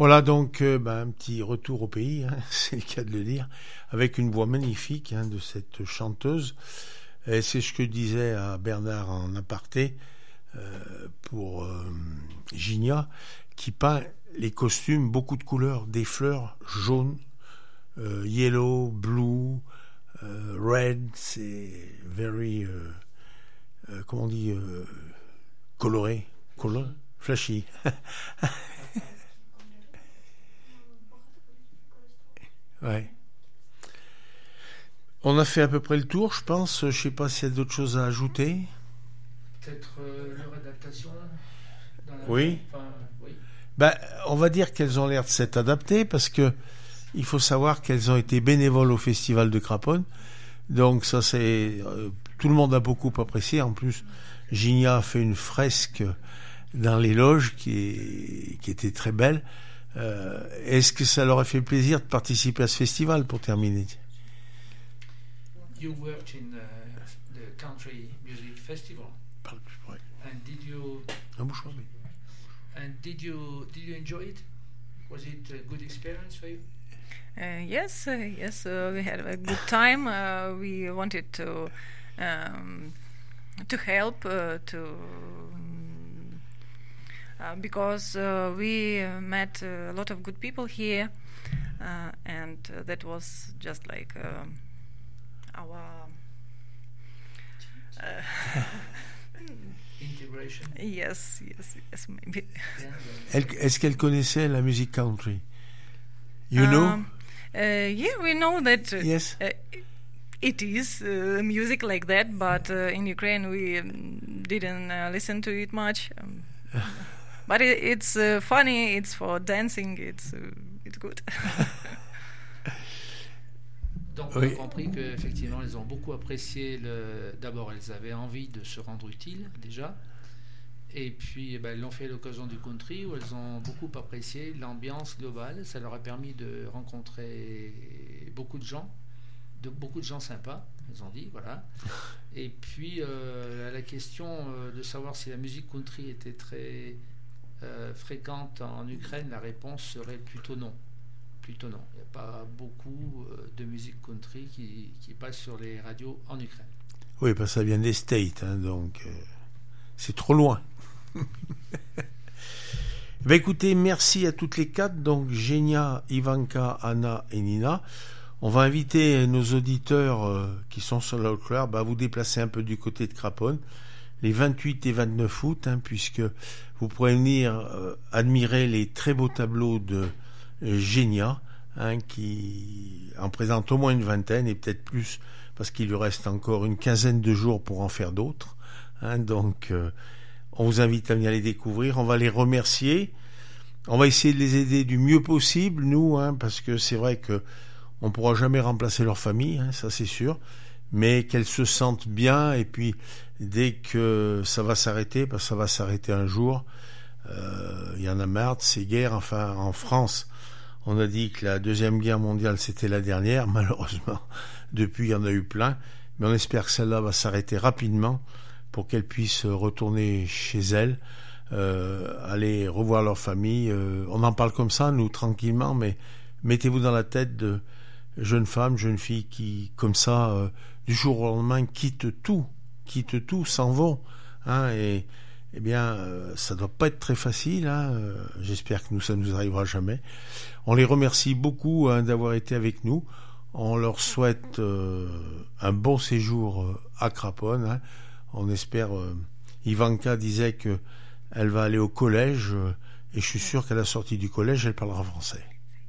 S2: Voilà donc un petit retour au pays, hein, c'est le cas de le dire, avec une voix magnifique hein, de cette chanteuse. Et c'est ce que je disais à Bernard en aparté pour Gigna, qui peint les costumes, beaucoup de couleurs, des fleurs jaunes, yellow, blue, red, c'est very, comment on dit, coloré, flashy. Ouais. On a fait à peu près le tour, je pense. Je sais pas s'il y a d'autres choses à ajouter.
S3: Peut-être leur adaptation dans la...
S2: Oui.
S3: Enfin, oui.
S2: On va dire qu'elles ont l'air de s'être adaptées parce que il faut savoir qu'elles ont été bénévoles au Festival de Craponne. Donc ça, c'est tout le monde a beaucoup apprécié. En plus, Gigna a fait une fresque dans les loges qui était très belle. Est-ce que ça leur a fait plaisir de participer à ce festival pour terminer?
S3: You worked in the country music festival.
S2: Parle plus près.
S3: And did you enjoy it? Was it a good experience for you?
S5: Yes, we had a good time. We wanted to help because we met a lot of good people here, and that was just like our
S3: Integration.
S5: yes, maybe.
S2: Est-ce qu'elle connaissait la musique country? You know?
S5: Yeah, we know that.
S2: Yes.
S5: It is music like that, but in Ukraine we didn't listen to it much. But it's funny. It's for dancing. It's good.
S3: Donc on a compris qu'effectivement elles ont beaucoup apprécié d'abord elles avaient envie de se rendre utiles déjà, et puis elles l'ont fait à l'occasion du country où elles ont beaucoup apprécié l'ambiance globale. Ça leur a permis de rencontrer beaucoup de gens sympas, ils ont dit, voilà. Et puis à la question de savoir si la musique country était très fréquente en Ukraine, la réponse serait plutôt non. Il n'y a pas beaucoup de musique country qui passe sur les radios en Ukraine.
S2: Oui, parce que ça vient des States, hein, donc c'est trop loin. Écoutez, merci à toutes les quatre, donc Genia, Ivanka, Anna et Nina. On va inviter nos auditeurs qui sont sur la Haute-Loire à vous déplacer un peu du côté de Craponne, les 28 et 29 août, hein, puisque vous pourrez venir admirer les très beaux tableaux de Genia, hein, qui en présente au moins une vingtaine et peut-être plus parce qu'il lui reste encore une quinzaine de jours pour en faire d'autres, hein, donc on vous invite à venir les découvrir. On va les remercier, on va essayer de les aider du mieux possible nous, hein, parce que c'est vrai que on pourra jamais remplacer leur famille, hein, ça c'est sûr, mais qu'elles se sentent bien, et puis dès que ça va s'arrêter, parce que ça va s'arrêter un jour, il y en a marre de ces guerres. Enfin, en France, on a dit que la Deuxième Guerre mondiale, c'était la dernière. Malheureusement, depuis, il y en a eu plein. Mais on espère que celle-là va s'arrêter rapidement pour qu'elles puissent retourner chez elles, aller revoir leur famille. On en parle comme ça, nous, tranquillement, mais mettez-vous dans la tête de jeunes femmes, jeunes filles qui, comme ça, du jour au lendemain, quittent tout, s'en vont. Hein, et eh bien, ça doit pas être très facile, hein. J'espère que ça nous arrivera jamais. On les remercie beaucoup, hein, d'avoir été avec nous. On leur souhaite un bon séjour à Craponne, hein. On espère. Ivanka disait que elle va aller au collège, et je suis sûr qu'à la sortie du collège, elle parlera français.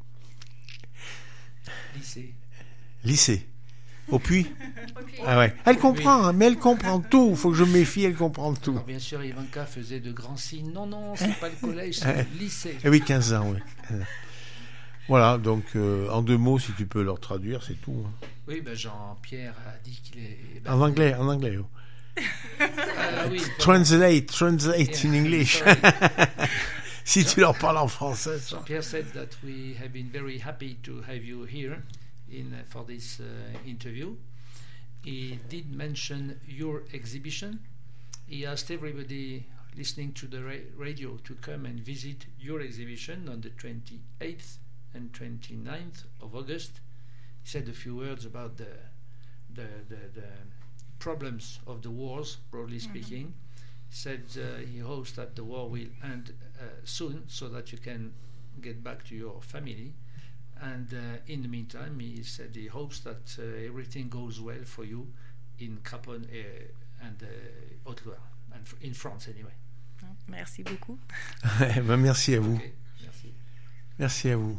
S2: Lycée. Au Puy. Ah ouais. Elle comprend, hein, mais elle comprend tout. Il faut que je me méfie, elle comprend tout.
S3: Alors bien sûr, Ivanka faisait de grands signes. Non, c'est pas le collège, c'est le lycée.
S2: Eh oui, 15 ans, oui. Voilà, donc en 2 mots, si tu peux leur traduire, c'est tout. Hein.
S3: Oui, Jean-Pierre a dit qu'il est...
S2: En anglais. Oh.
S3: Oui,
S2: Translate in English. Si tu leur parles en français. Ça.
S3: Jean-Pierre said that we have been very happy to have you here for this interview. He did mention your exhibition. He asked everybody listening to the radio to come and visit your exhibition on the 28th and 29th of August. He said a few words about the problems of the wars, broadly speaking. He said he hopes that the war will end soon so that you can get back to your family. And in the meantime, he said he hopes that everything goes well for you in Craponne and Haute-Loire, and in France anyway.
S5: Merci beaucoup.
S2: Ben, merci à vous.
S3: Okay, merci.
S2: Merci à vous.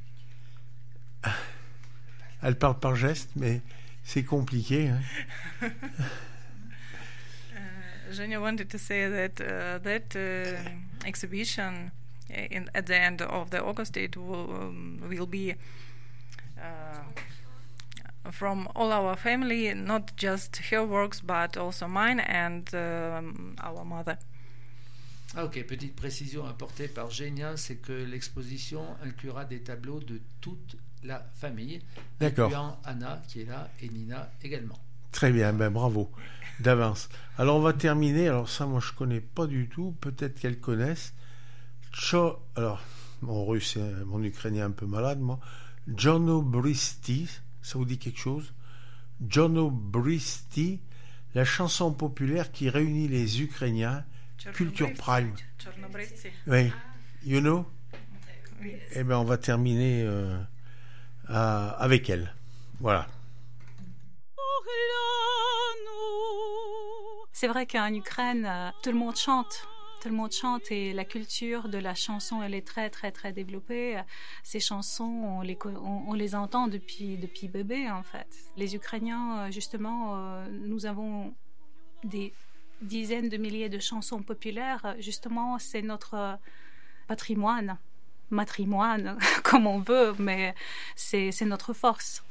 S2: Elle parle par geste, mais c'est compliqué. Hein.
S5: Zhenya wanted to say that exhibition at the end of the August it will be from all our family, not just her works but also mine and our mother.
S3: Ah, ok, petite précision apportée par Zhenya, c'est que l'exposition inclura des tableaux de toute la famille, incluant Anna qui est là et Nina également.
S2: Très bien, ben bravo d'avance. Alors on va terminer, alors ça moi je connais pas du tout, peut-être qu'elles connaissent. Alors mon russe, mon ukrainien un peu malade moi. Chornobrysti, ça vous dit quelque chose? Chornobrysti, la chanson populaire qui réunit les Ukrainiens. Culture Prime. Oui, you know?
S5: Oui.
S2: Eh bien, on va terminer avec elle. Voilà.
S8: C'est vrai qu'en Ukraine, tout le monde chante. Tout le monde chante et la culture de la chanson, elle est très, très, très développée. Ces chansons, on les entend depuis bébé, en fait. Les Ukrainiens, justement, nous avons des dizaines de milliers de chansons populaires. Justement, c'est notre patrimoine, matrimoine, comme on veut, mais c'est notre force.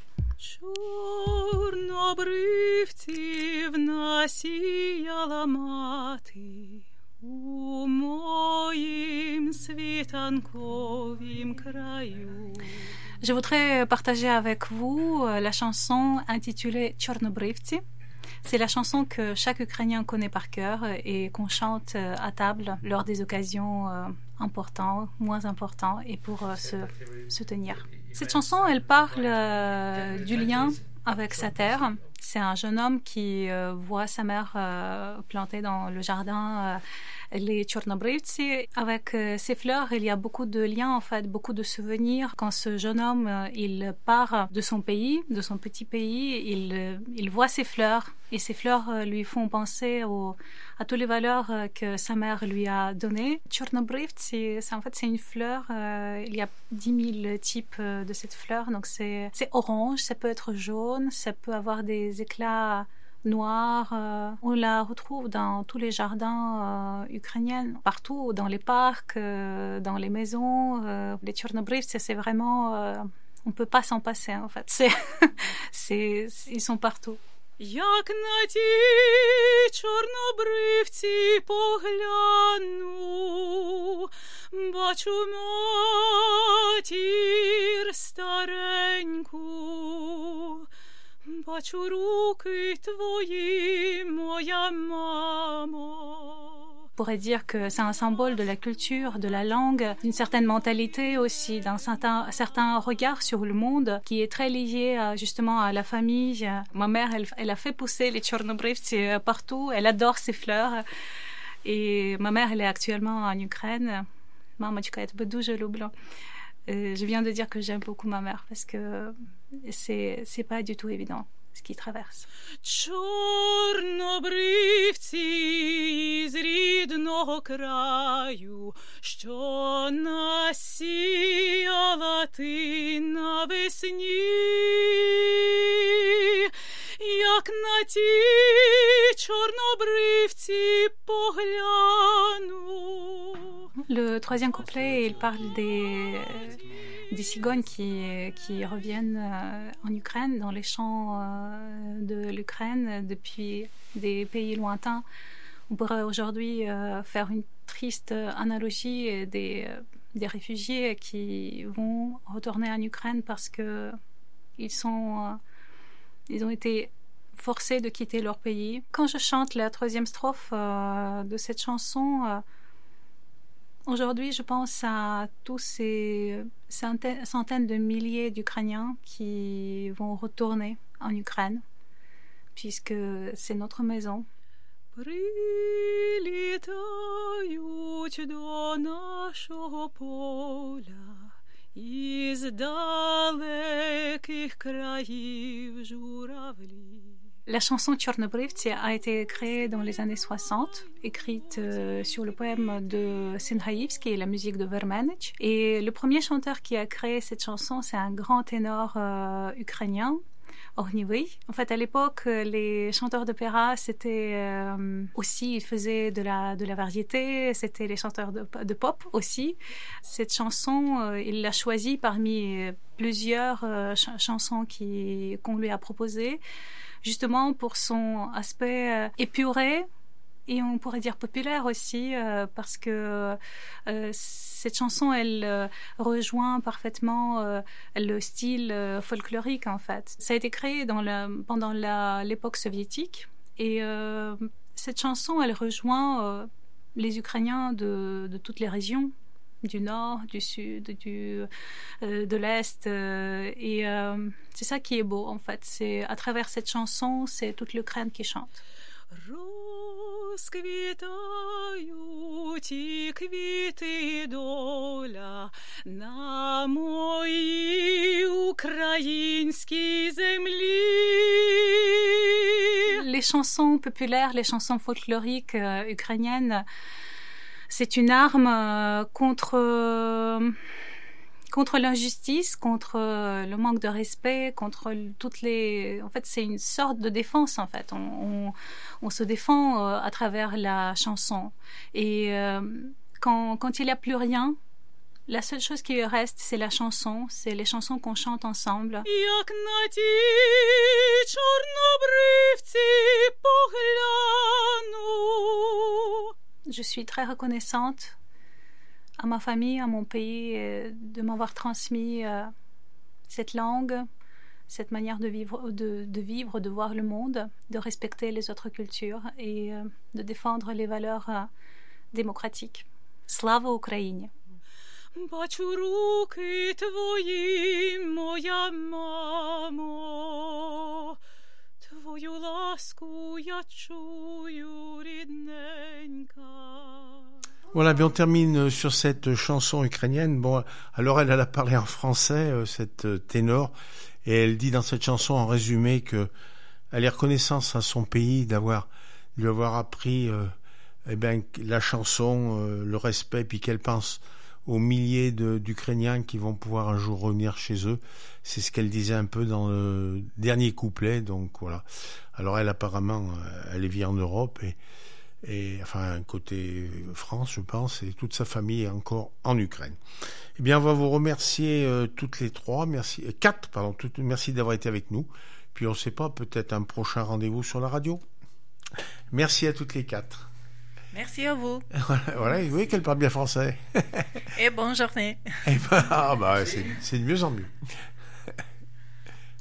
S9: Чорнобривців насіяла мати у моїм світанковім краю.
S8: Je voudrais partager avec vous la chanson intitulée Chornobryvtsi. C'est la chanson que chaque Ukrainien connaît par cœur et qu'on chante à table lors des occasions importantes, moins importantes, et pour se tenir. Cette chanson, elle parle du lien avec sa terre. C'est un jeune homme qui voit sa mère planter dans le jardin les Chornobryvtsi. Avec ces fleurs, il y a beaucoup de liens, en fait, beaucoup de souvenirs. Quand ce jeune homme, il part de son pays, de son petit pays, il voit ces fleurs. Et ces fleurs lui font penser à toutes les valeurs que sa mère lui a données. Chornobryvtsi, en fait, c'est une fleur. Il y a 10 000 types de cette fleur. Donc, c'est orange, ça peut être jaune, ça peut avoir des éclats noirs. On la retrouve dans tous les jardins ukrainiens, partout, dans les parcs, dans les maisons. Les Chornobryvtsi, c'est vraiment... on ne peut pas s'en passer, en fait. Ils sont partout.
S9: Як на ті чорнобривці погляну, бачу матір стареньку, бачу руки твої, моя мамо.
S8: On pourrait dire que c'est un symbole de la culture, de la langue, d'une certaine mentalité aussi, d'un certain regard sur le monde qui est très lié justement à la famille. Ma mère, elle a fait pousser les Chornobryvtsi partout, elle adore ces fleurs. Et ma mère, elle est actuellement en Ukraine. Mamachka, я тебе дуже люблю. Je viens de dire que j'aime beaucoup ma mère parce que c'est pas du tout évident ce qu'ils traversent.
S9: Чорнобривці з рідного краю, що насіяла ти навесні, як на ті чорнобривці погляну.
S8: Le troisième couplet, il parle des cigognes qui reviennent en Ukraine, dans les champs de l'Ukraine, depuis des pays lointains. On pourrait aujourd'hui faire une triste analogie des réfugiés qui vont retourner en Ukraine parce que ils ont été forcés de quitter leur pays. Quand je chante la troisième strophe de cette chanson, aujourd'hui, je pense à tous ces centaines de milliers d'Ukrainiens qui vont retourner en Ukraine, puisque c'est notre maison.
S9: Прилітають до нашого поля із далеких країв журавлі.
S8: La chanson Tchornobryvtsi a été créée dans les années 60, écrite sur le poème de Synhaïvski et la musique de Vermenich. Et le premier chanteur qui a créé cette chanson, c'est un grand ténor ukrainien, Ornivy. En fait, à l'époque, les chanteurs d'opéra, c'était aussi, ils faisaient de la variété, c'était les chanteurs de pop aussi. Cette chanson, il l'a choisie parmi plusieurs chansons qu'on lui a proposées, justement pour son aspect épuré, et on pourrait dire populaire aussi, parce que cette chanson, elle rejoint parfaitement le style folklorique, en fait. Ça a été créé pendant l'époque soviétique, et cette chanson, elle rejoint les Ukrainiens de toutes les régions, du nord, du sud, de l'est, et c'est ça qui est beau, en fait. C'est à travers cette chanson, c'est toute l'Ukraine qui chante.
S9: Розквітають і квіти доля на моїй українській землі.
S8: Les chansons populaires, les chansons folkloriques ukrainiennes, c'est une arme contre l'injustice, contre le manque de respect, contre toutes les... En fait, c'est une sorte de défense, en fait. On se défend à travers la chanson. Et quand il n'y a plus rien, la seule chose qui reste, c'est la chanson. C'est les chansons qu'on chante ensemble.
S9: Як на ті чорнобривці погляну.
S8: Je suis très reconnaissante à ma famille, à mon pays, de m'avoir transmis cette langue, cette manière de vivre, de voir le monde, de respecter les autres cultures et de défendre les valeurs démocratiques. Slava Ukraini!
S9: Бачу руки твої, моя мамо, твою ласку я чую, рідненька.
S2: Voilà, bien on termine sur cette chanson ukrainienne. Bon, alors elle a parlé en français, cette ténor, et elle dit dans cette chanson en résumé que elle est reconnaissante à son pays lui avoir appris la chanson, le respect, puis qu'elle pense aux milliers d'Ukrainiens qui vont pouvoir un jour revenir chez eux. C'est ce qu'elle disait un peu dans le dernier couplet. Donc voilà. Alors elle apparemment, elle vit en Europe et enfin côté France, je pense, et toute sa famille est encore en Ukraine. Eh bien, on va vous remercier toutes les quatre, merci d'avoir été avec nous. Puis on ne sait pas, peut-être un prochain rendez-vous sur la radio. Merci à toutes les quatre.
S5: Merci à vous.
S2: Voilà, vous voyez qu'elle parle bien français.
S5: Et bonne journée.
S2: C'est de mieux en mieux.